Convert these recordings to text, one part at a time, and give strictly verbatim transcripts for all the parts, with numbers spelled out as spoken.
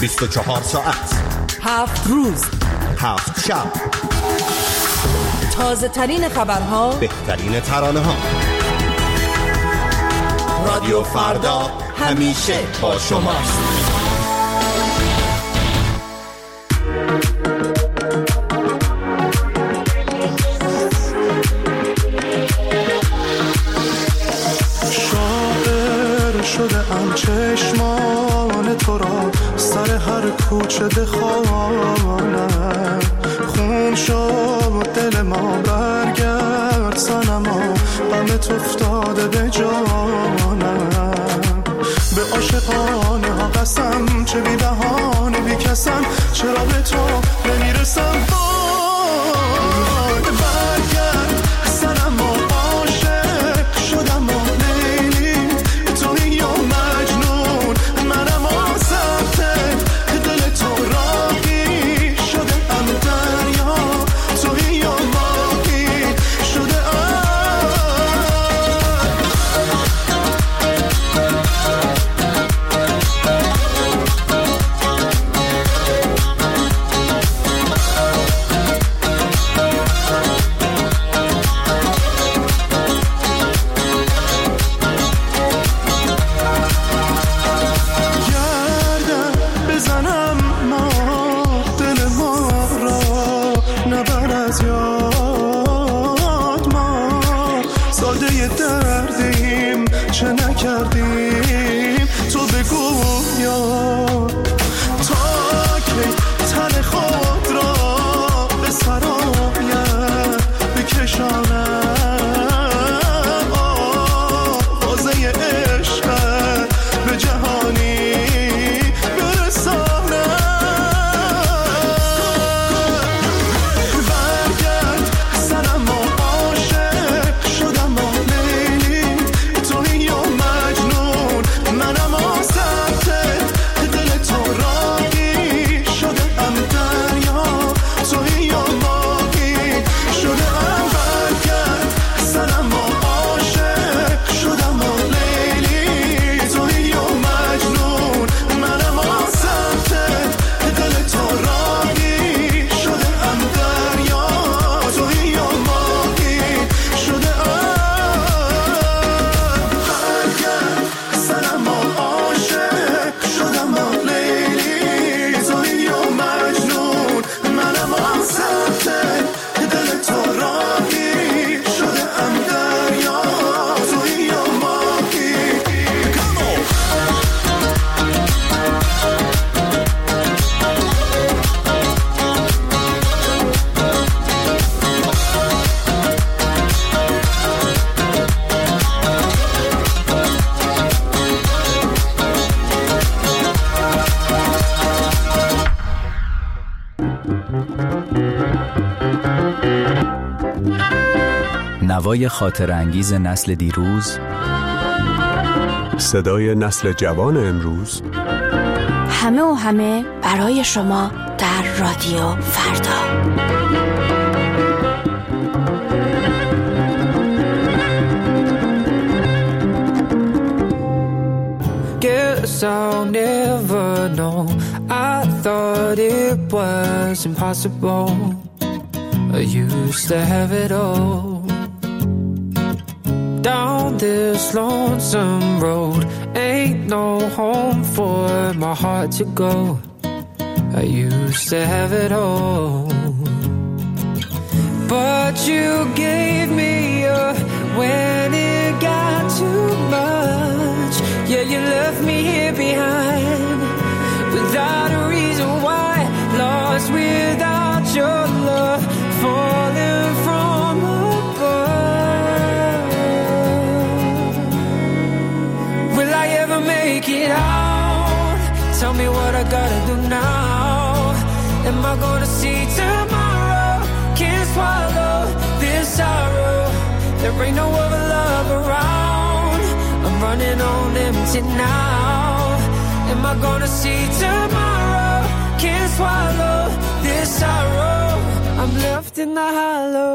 بیست و چهار ساعت، هفت روز، هفت شب، تازه ترین خبرها، بهترین ترانه ها. رادیو فردا همیشه با شماست. شاعر شده ام چشمان تو را سر هر کوچه بخوانم، خون شد دل ما برگرد صنما، غمت افتاده به جانم. به عاشقانه ها قسم، چه بی بهانه بی کسم، چرا به تو نمیرسم. وای برگرد صنما، عاشق شدم و لیلی، تویی یا مجنون منم آسفتت، دل تو راهی شده ام دریا، تویی یا ماهی شده نوای خاطر انگیز نسل دیروز، صدای نسل جوان امروز، همه و همه برای شما در رادیو فردا. Guess I'll never know. I thought it was impossible. I used to have it all. Down this lonesome road, ain't no home for my heart to go. I used to have it all, but you gave me up when it got too much. Yeah, you left me here behind without a reason why, lost without your love, falling from above. Will I ever make it out? Tell me what I gotta do now. Am I gonna see tomorrow? Can't swallow this sorrow. There ain't no other love around. I'm running on empty now. Am I gonna see tomorrow? Can't swallow this sorrow. I'm left in the hollow.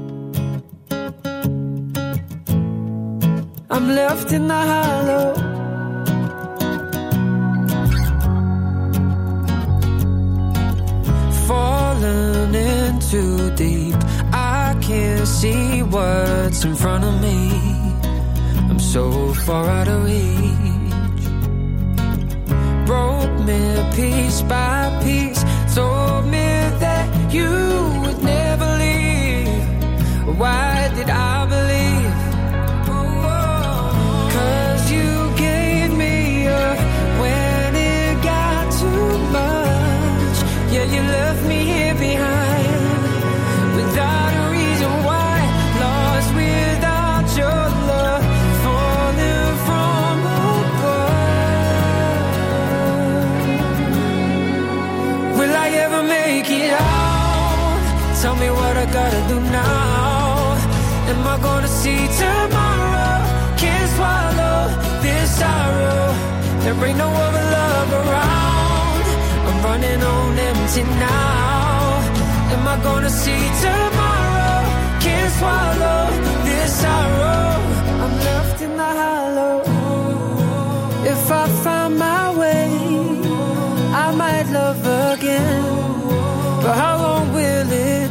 I'm left in the hollow. can't see what's in front of me. I'm so far out of reach. Broke me piece by piece. Told me that you would never leave. Why did I believe? Cause you gave me up when it got too much. Yeah, you left me here behind without a reason why. Lost without your love, falling from above. Will I ever make it out? Tell me what I gotta do now. Am I gonna see tomorrow? Can't swallow this sorrow. There ain't no other love around. I'm running on empty now. Am I gonna see tomorrow? Can't swallow this sorrow. I'm left in the hollow. If I find my way, I might love again. But how long will it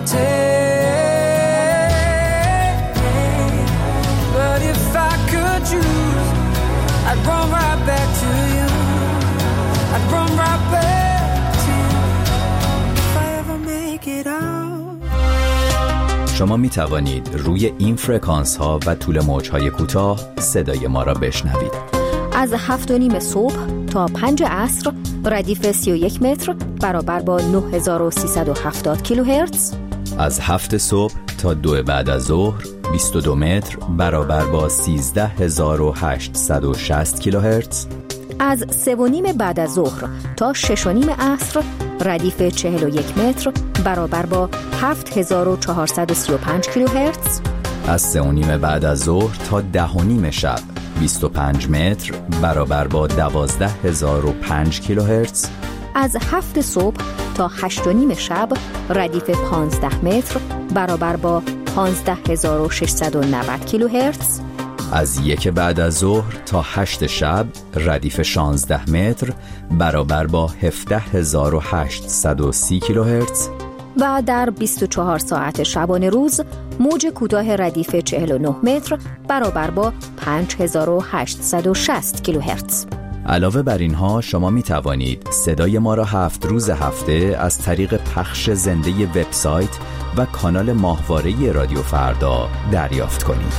take? But if I could choose, I'd run right back to you. I'd run right back to you. If I ever make it out. شما می توانید روی این فرکانس ها و طول موج های کوتاه صدای ما را بشنوید. از هفت و نیم صبح تا پنج عصر ردیف سی و یک متر برابر با نه هزار و سیصد و هفتاد کیلوهرتز. از هفت صبح تا دو بعد از ظهر بیست و دو متر برابر با سیزده هزار و هشتصد و شصت کیلوهرتز. از سه و نیم بعد از ظهر تا شش و نیم عصر ردیف چهل و یک متر برابر با هفت هزار و چهارصد و سی و پنج کیلوهرتز. از سه و نیم بعد از ظهر تا ده و نیم شب بیست و پنج متر برابر با دوازده هزار و پنج کیلوهرتز. از هفت صبح تا هشت و نیم شب ردیف پانزده متر برابر با پانزده هزار و ششصد و نود کیلوهرتز. از یک بعد از ظهر تا هشت شب ردیف شانزده متر برابر با هفده هزار و هشتصد و سی کیلوهرتز. و در بیست و چهار ساعت شبانه روز موج کوتاه ردیف چهل و نه متر برابر با پنج هزار و هشتصد و شصت کیلوهرتز. علاوه بر اینها شما می توانید صدای ما را هفت روز هفته از طریق پخش زنده وبسایت و کانال ماهواره رادیو فردا دریافت کنید.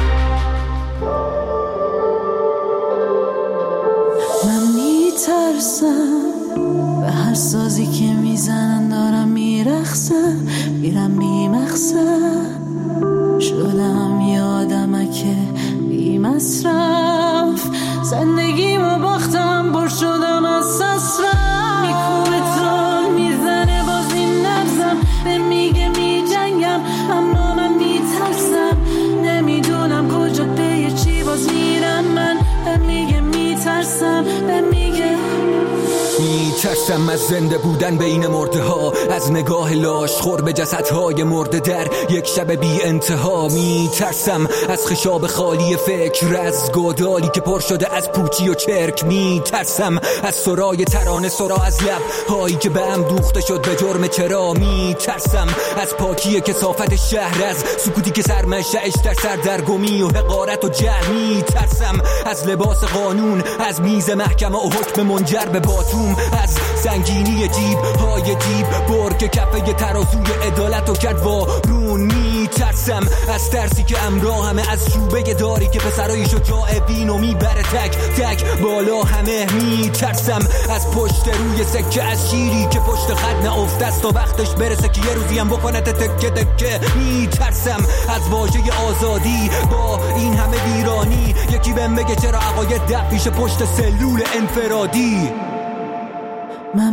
من می ترسم به هر سازی که میزنن دارم میرخصم میرم میمخصم شدم یادمکه بی مصرف زندگیمو باختم بر شدم از سسرم میکوبه تون میزنه باز این نفسم به میگه میجنگم اما من میترسم نمیدونم کجا به چی باز میرم من به میگه میترسم به میگه میترسم از زنده بودن بین مرده ها از نگاه لاش خور به جسدهای مرده در یک شب بی انتها میترسم از خشاب خالی فکر از گودالی که پر شده از پوچی و چرک میترسم از سرای ترانه سرا از لب هایی که به هم دوخته شد به جرم چرا میترسم از پاکی کثافت شهر از سکوتی که سرمشه‌اش در سردرگمی و حقارت و جهل میترسم از لباس قانون از میز محکمه و حکم منجر به باتوم از سنگینی جیب های دیب برگ کفه ترازوی عدالت و کرد وارون میترسم از ترسی که امراه همه از شوبه داری که پسرای شجاع بینو میبره تک تک بالا همه میترسم از پشت روی سکه از شیری که پشت خط نافته است تا وقتش برسه که یه روزی هم بکنه تکه تکه میترسم از واژه آزادی با این همه ویرانی یکی بهم بگه چرا عقاید دب پیش پشت سلول انفرادی من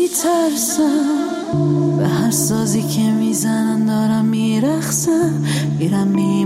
میترسم به هر سازی که میزنن دارم میرخصم میرم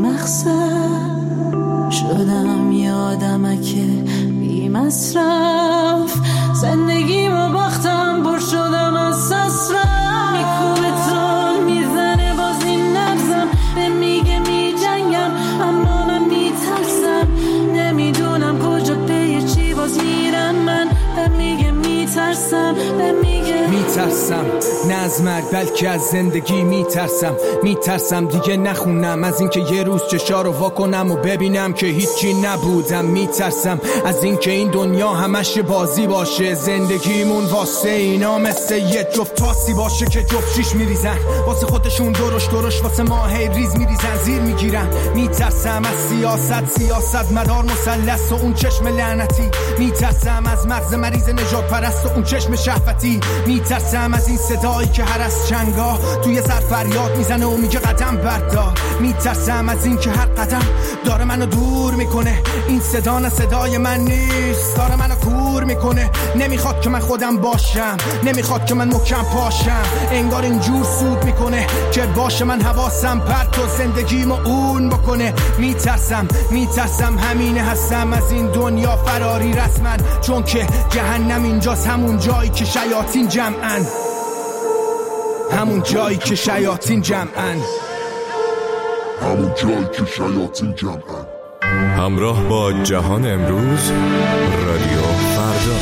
میمخصم شدم یادمکه بی مصرف زندگیمو باختم بر شدم از سسرم میکوبه تون میزنه باز این نفسم به میگه میجنگم اما من میترسم نمیدونم کجا به چی باز میرم من به میگه میترسم به میگه میترسم میترسم، نه از مرگ بلکه از زندگی میترسم. میترسم دیگه نخونم از اینکه یه روز چشا رو وا کنم و ببینم که هیچی نبودم. میترسم از اینکه این دنیا همش بازی باشه، زندگیمون واسه اینا مثل یه جفت تاسی باشه که جفت شیش میریزن واسه خودشون، درش درش واسه ما هی ریز میریزن زیر میگیرن. میترسم از سیاست، سیاست مدار مثلث و اون چشم لعنتی. میترسم از مغز مریض نجات پرست و اون چشم شهوتی. میترسم از این صدایی که هر از چنگا توی سر فریاد میزنه و میگه قدم بردار. میترسم از این که هر قدم داره منو دور میکنه، این صدا نه صدای من نیست، داره منو کور میکنه. نمیخواد که من خودم باشم، نمیخواد که من محکم پاشم، انگار اینجور سود میکنه که باشه من حواسم پرت و زندگیمو اون بکنه. میترسم میترسم همینه هستم از این دنیا فراری رسمن، چون که جهنم اینجاست، همون جایی که شیاطین جمعن، همون جایی که شیاطین جمعن، همون جایی که شیاطین جمعن. همراه با جهان امروز، رادیو فردا.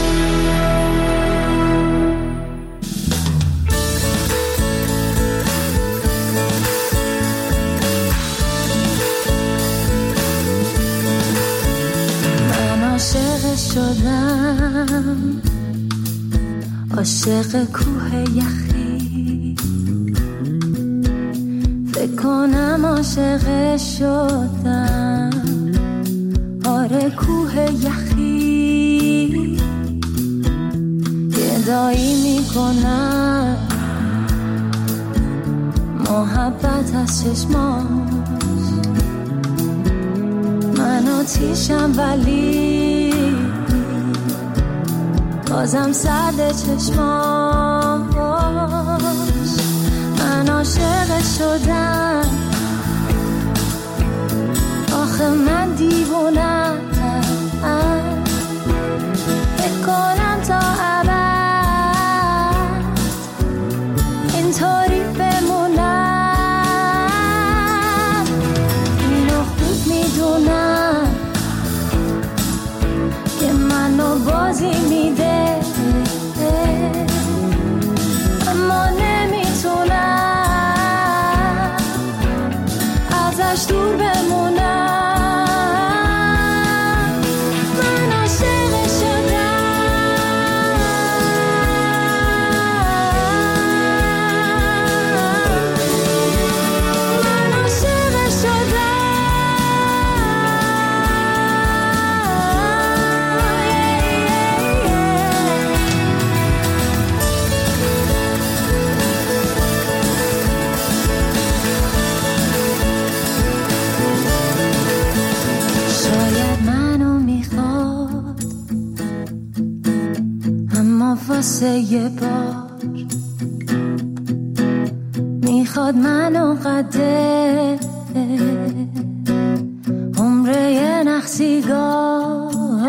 عاشق شدم، عاشق کوه یخی، فکر کنم عاشق شدم، آره کوه یخی. گدایی میکنم محبت از چشماش، من آتیشم ولی بازم سرد چشماش. من عاشق شدم، آخه من دیوونم، فکر کنم تا ابد اینطوری بمونم. اینو خوب میدونم که منو بازی میده، اما نمیتونم ازش دور بمونم. من عاشق شدم، من عاشق شدم. واسه یه بار میخواد منو قده عمره یه نخسیگاه،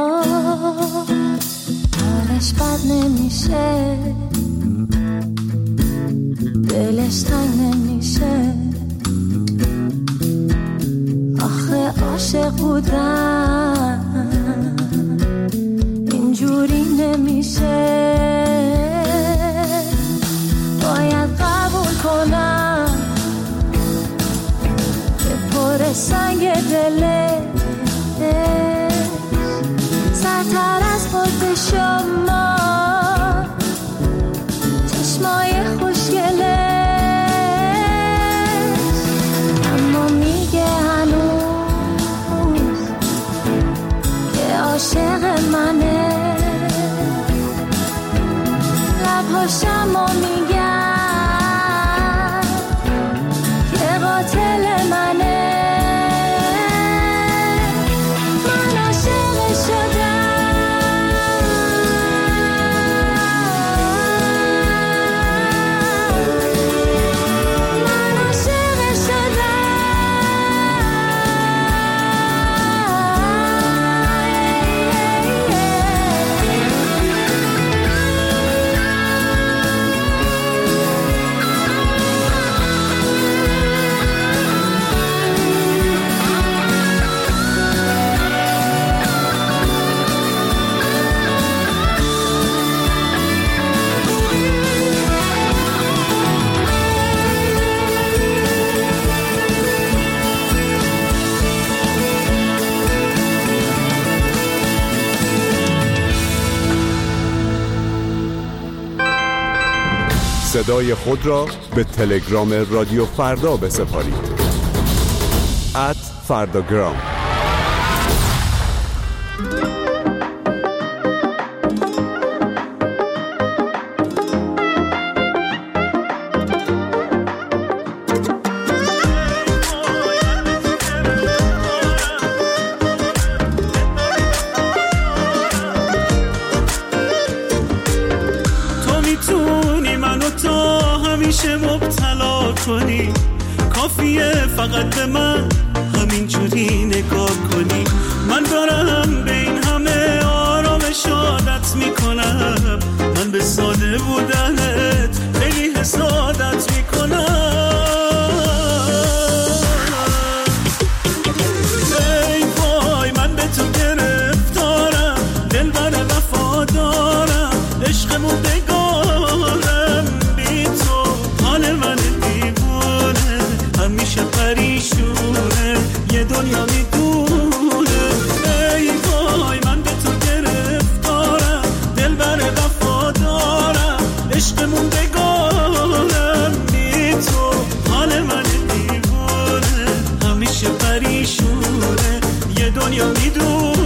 حالش بد نمیشه، دلش تنگ نمیشه. آخه عاشق بودن اینجوری نمیشه، باید قبول کنم که پر سنگ دلش سرتر از خود شما، چشمای خوشگلش، اما میگه هنوز که عاشق منه. لبهاشم و میگن که قاتل منه. من عاشق شدم، من عاشق شدم. صدای خود را به تلگرام رادیو فردا بسپارید. ات فرداگرام. مبتلا کنی کافیه فقط به من همینجوری نگاه کنی. من دارم به این همه آرامش عادت میکنم. من به ساده بودنت خیلی حسادت میکنم. ای وای من به تو گرفتارم، دل بر وفا دارم، عشقمون بگارم بی تو. حال من دیوونه همیشه پریشونه، یه دنیا میدونه. ای وای من به تو گرفتارم، دل بر وفا دارم، عشقمون بگارم بی تو. حال من دیوونه همیشه پریشونه، یه دنیا میدونه.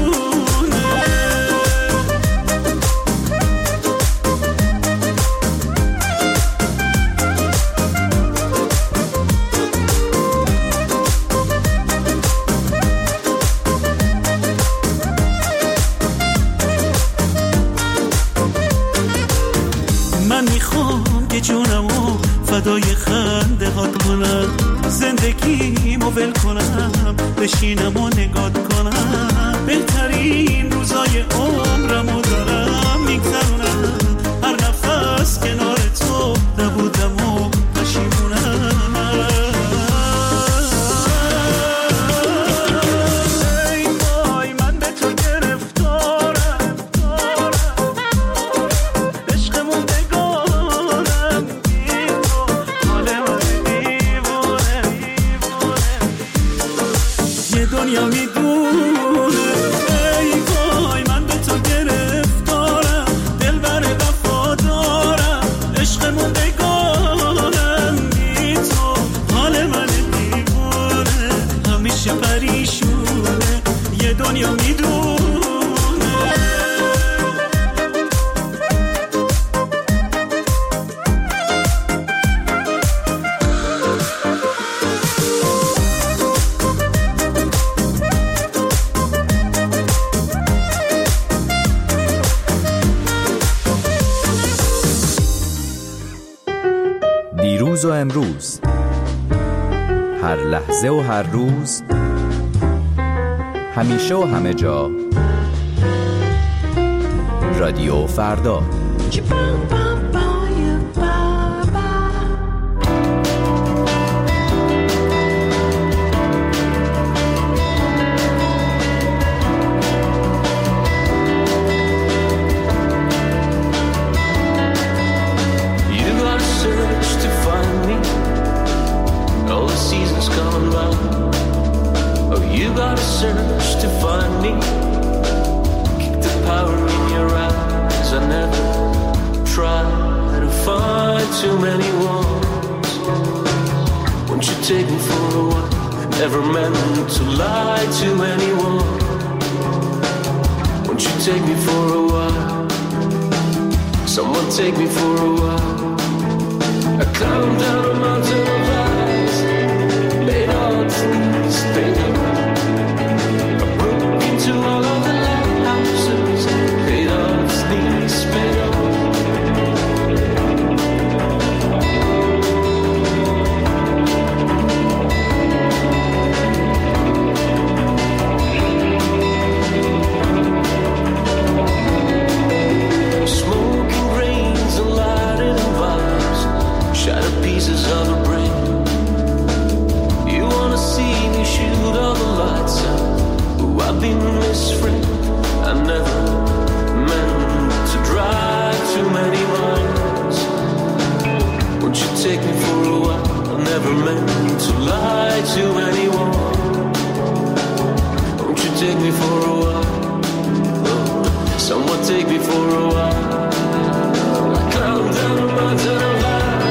جونمو فدای خنده هات کنم، زندگیمو ول کنم، بشینم و نگات کنم. بهترین روزای عمرمو دارم میگذرونم، هر نفس کنار تو نبودم و پشیمونم. ای وای من به تو گرفتارم، عشقمون دنیا میدونه. ای وای من به تو گرفتارم، دل بر وفا دارم، عشقمون بگارم بی تو. حال من دیوونه همیشه پریشونه، یه دنیا میدونه. دیروز و امروز، هر لحظه و هر روز، همیشه و همه جا، رادیو فردا. Search to find me. Keep the power in your eyes. I never try to find too many ones. Won't you take me for a while? Never meant to lie to anyone. Won't you take me for a while? Someone take me for a while. I come down a mountain of eyes, laid on trees, painted to all of the lighthouses, paid off these paid off. Smoking rains and lighted vibes, shattered pieces of a brain. You wanna see me shoot all the lights out? I've been this friend. I never meant to drive too many miles. Won't you take me for a while? I never meant to lie to anyone. Won't you take me for a while? Oh, someone take me for a while. I come down a mountain of light.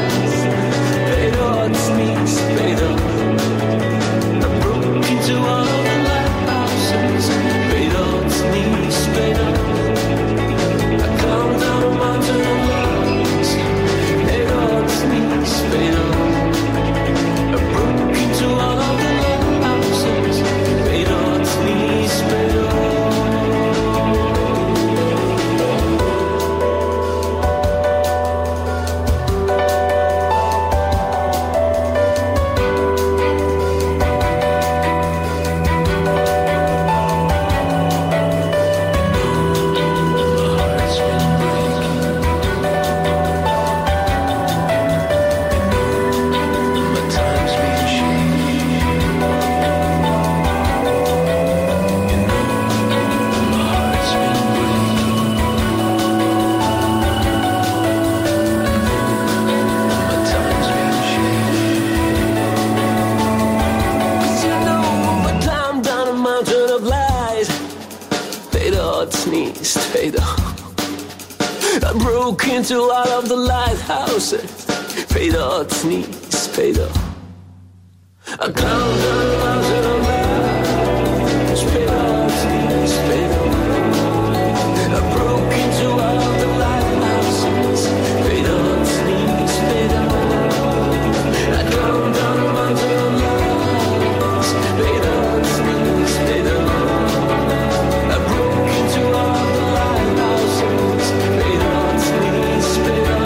پیدات نیست پیدا. I broke into all of the lighthouses. پیدات نیست پیدا. I climbed down the mountain of lights. پیدات نیست پیدا. I broke into all of the lighthouses. پیدات نیست پیدا. I climbed down the mountain of lights. پیدات نیست پیدا. I broke into all of the lighthouses. پیدات نیست پیدا.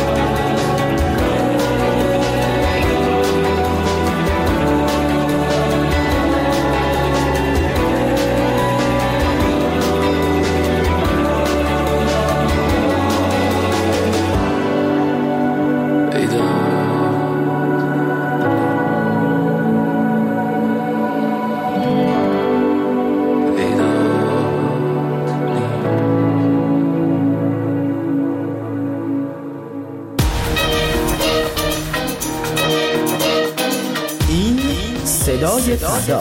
صدای فردا،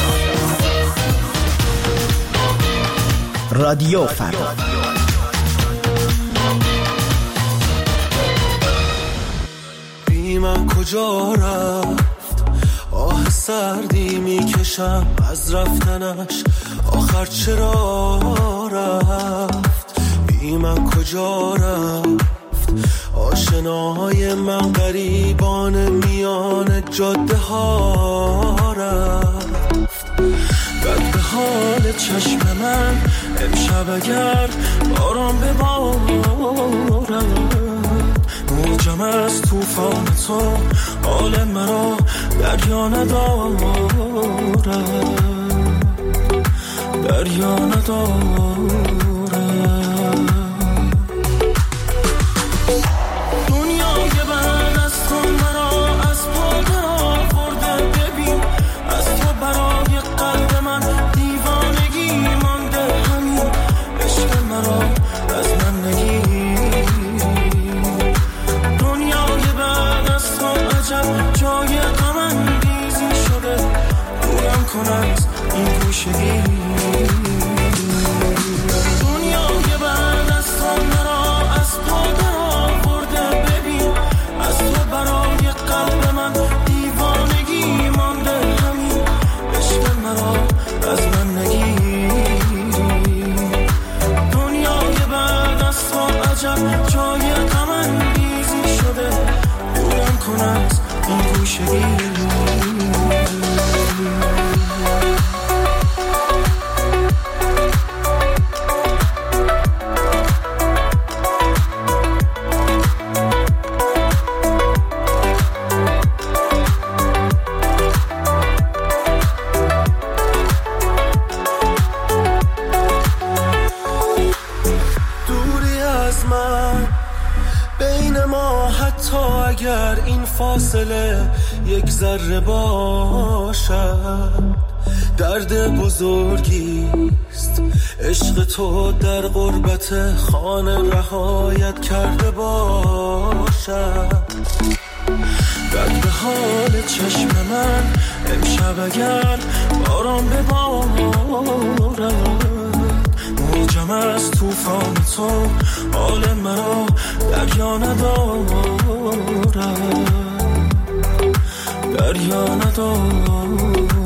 رادیو فردا. بی من کجا رفت؟ آه سردی میکشم از رفتنش، آخر چرا رفت؟ بی من کجا رفت؟ آشناهای من غریبان میان جاده ها رفت. بد به حال چشم من امشب اگر باران ببارد، موجم از توفان تو حال مرا دریا ندارد، دریا ندارد. این گوشگی دنیای بعد از تو مرا از پا آورده. ببین از تو برای قلب من دیوانگی مانده، همین عشق مرا از من نگیر. دنیای بعد از تو عجب جای غم انگیزی شده، دورم کن از این گوشگی. فاصله یک ذره باشد، درد بزرگیست عشق تو در غربت خانه رهایت کرده باشد. بد به حال چشم من امشب اگر باران ببارد، موجم از توفان تو حال مرا دریا ندارد، دریا ندارد.